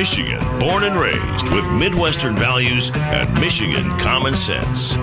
Michigan, born and raised with Midwestern values and Michigan common sense.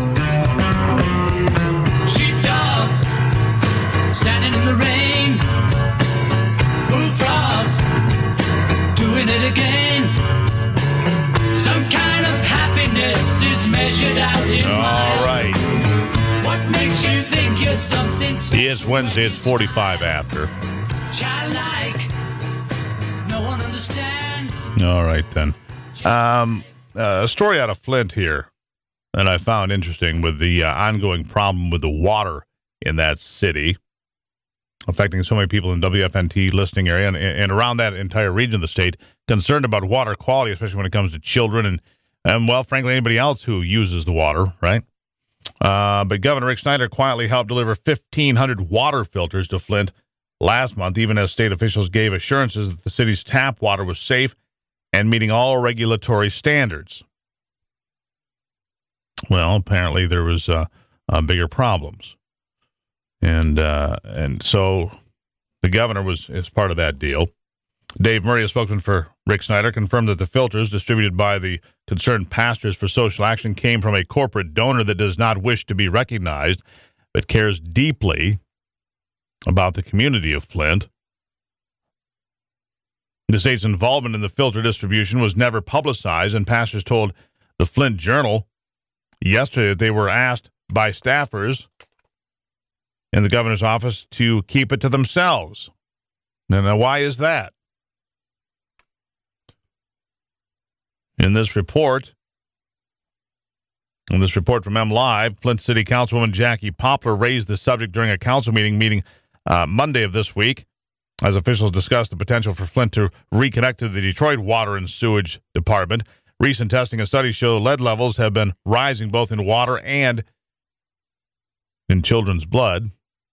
Sheepdog, standing in the rain. Bullfrog, doing it again. Some kind of happiness is measured out in All right. What makes you think you're something special? It's Wednesday. It's 45 after. Childlike, no one understands. All right, then. A story out of Flint here that I found interesting with the ongoing problem with the water in that city, affecting so many people in WFNT listening area and around that entire region of the state, concerned about water quality, especially when it comes to children and well, frankly, anybody else who uses the water, right? But Governor Rick Snyder quietly helped deliver 1,500 water filters to Flint last month, even as state officials gave assurances that the city's tap water was safe and meeting all regulatory standards. Well, apparently there was bigger problems. And so the governor is part of that deal. Dave Murray, a spokesman for Rick Snyder, confirmed that the filters distributed by the Concerned Pastors for Social Action came from a corporate donor that does not wish to be recognized, but cares deeply about the community of Flint. The state's involvement in the filter distribution was never publicized, and pastors told the Flint Journal yesterday that they were asked by staffers in the governor's office to keep it to themselves. Now, why is that? In this report from MLive, Flint City Councilwoman Jackie Poplar raised the subject during a council meeting Monday of this week, as officials discussed the potential for Flint to reconnect to the Detroit Water and Sewage Department. Recent testing and studies show lead levels have been rising both in water and in children's blood.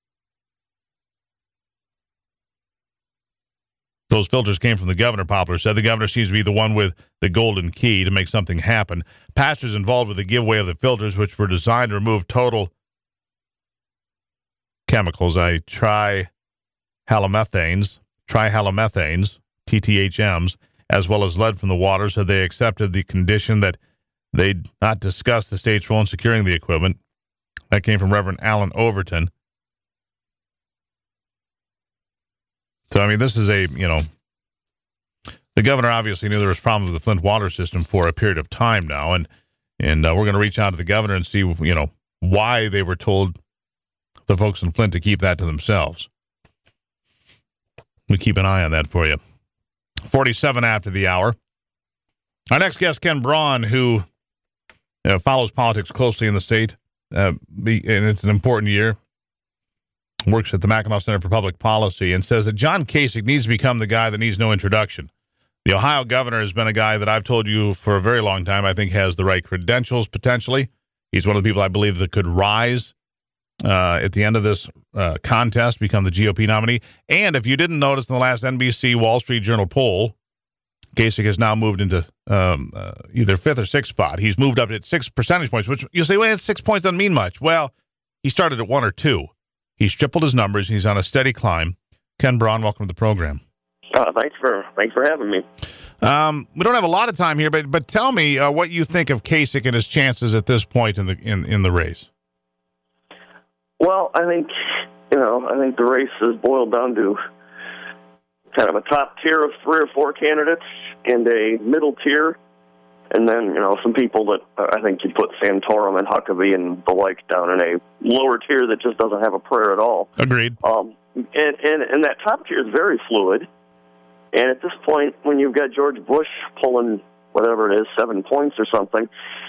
Those filters came from the governor, Poplar said. The governor seems to be the one with the golden key to make something happen. Pastors involved with the giveaway of the filters, which were designed to remove total chemicals, trihalomethanes, TTHMs, as well as lead from the water, so they accepted the condition that they'd not discuss the state's role in securing the equipment. That came from Reverend Alan Overton. So, I mean, this is the governor obviously knew there was problems with the Flint water system for a period of time now, and we're going to reach out to the governor and see, why they were told, the folks in Flint, to keep that to themselves. We keep an eye on that for you. 47 after the hour. Our next guest, Ken Braun, who follows politics closely in the state, and it's an important year, works at the Mackinac Center for Public Policy, and says that John Kasich needs to become the guy that needs no introduction. The Ohio governor has been a guy that I've told you for a very long time I think has the right credentials, potentially. He's one of the people I believe that could rise at the end of this contest, become the GOP nominee. And if you didn't notice in the last NBC Wall Street Journal poll, Kasich has now moved into either fifth or sixth spot. He's moved up at 6 percentage points, which you say, well, 6 points doesn't mean much. Well, he started at 1 or 2. He's tripled his numbers. He's on a steady climb. Ken Braun, welcome to the program. Thanks for having me. We don't have a lot of time here, but tell me what you think of Kasich and his chances at this point in the race. Well, I think the race is boiled down to kind of a top tier of 3 or 4 candidates and a middle tier, and then some people that I think you'd put Santorum and Huckabee and the like down in a lower tier that just doesn't have a prayer at all. Agreed. And that top tier is very fluid. And at this point, when you've got George Bush pulling whatever it is, 7 points or something,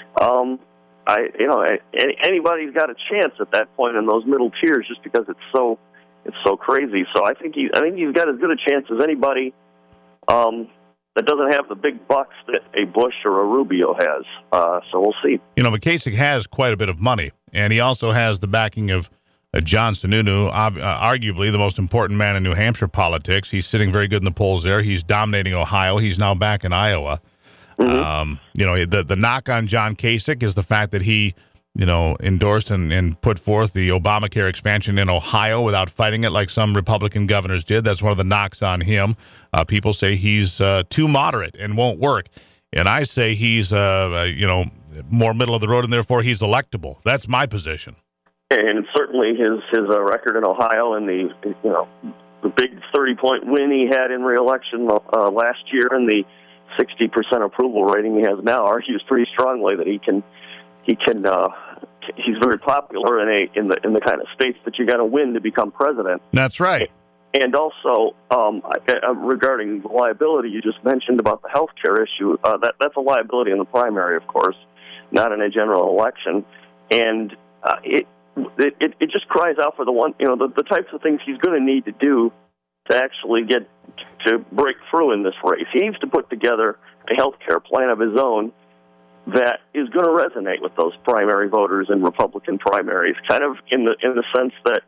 anybody's got a chance at that point in those middle tiers, just because it's so crazy. So I think he's got as good a chance as anybody that doesn't have the big bucks that a Bush or a Rubio has. So we'll see. But Kasich has quite a bit of money, and he also has the backing of John Sununu, arguably the most important man in New Hampshire politics. He's sitting very good in the polls there. He's dominating Ohio. He's now back in Iowa. Mm-hmm. The knock on John Kasich is the fact that he endorsed and put forth the Obamacare expansion in Ohio without fighting it like some Republican governors did. That's one of the knocks on him. People say he's too moderate and won't work. And I say he's, more middle of the road, and therefore he's electable. That's my position. And certainly his record in Ohio and the big 30-point win he had in re-election last year and the 60% approval rating he has now argues pretty strongly that he's very popular in the kind of states that you got to win to become president. That's right. And also, regarding the liability you just mentioned about the health care issue, that's a liability in the primary, of course, not in a general election. And it just cries out for the types of things he's going to need to do to actually get to break through in this race. He needs to put together a health care plan of his own that is going to resonate with those primary voters in Republican primaries, kind of in the sense that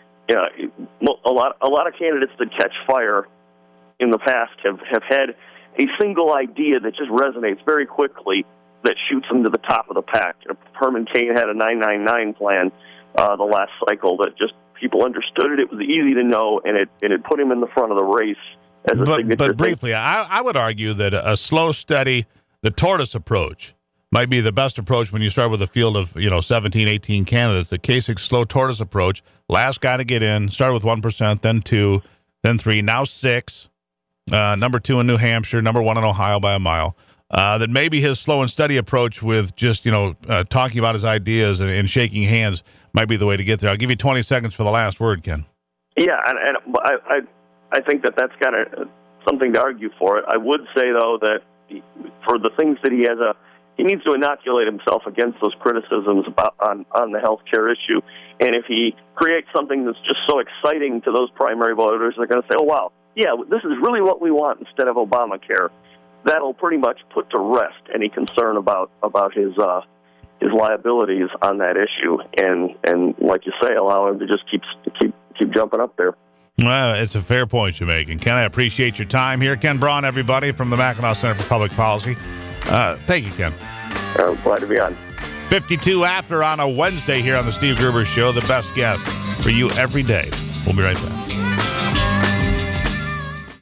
a lot of candidates that catch fire in the past have had a single idea that just resonates very quickly that shoots them to the top of the pack. Herman Cain had a 999 plan the last cycle that just people understood it. It was easy to know, and it put him in the front of the race as a signature. But briefly, I would argue that a slow, steady, the tortoise approach might be the best approach when you start with a field of 17, 18 candidates. The Kasich slow tortoise approach, last guy to get in, started with 1%, then 2, then 3, now 6. Number 2 in New Hampshire, number 1 in Ohio by a mile. That maybe his slow and steady approach with just talking about his ideas and shaking hands might be the way to get there. I'll give you 20 seconds for the last word, Ken. Yeah, and I think that's kind of something to argue for it. I would say, though, that for the things that he needs to inoculate himself against those criticisms on the health care issue. And if he creates something that's just so exciting to those primary voters, they're going to say, oh, wow, yeah, this is really what we want instead of Obamacare. That'll pretty much put to rest any concern about his liabilities on that issue. And like you say, allow him to just keep jumping up there. Well, it's a fair point you're making. Ken, I appreciate your time here. Ken Braun, everybody, from the Mackinac Center for Public Policy. Thank you, Ken. Glad to be on. 52 after on a Wednesday here on the Steve Gruber Show, the best guest for you every day. We'll be right back.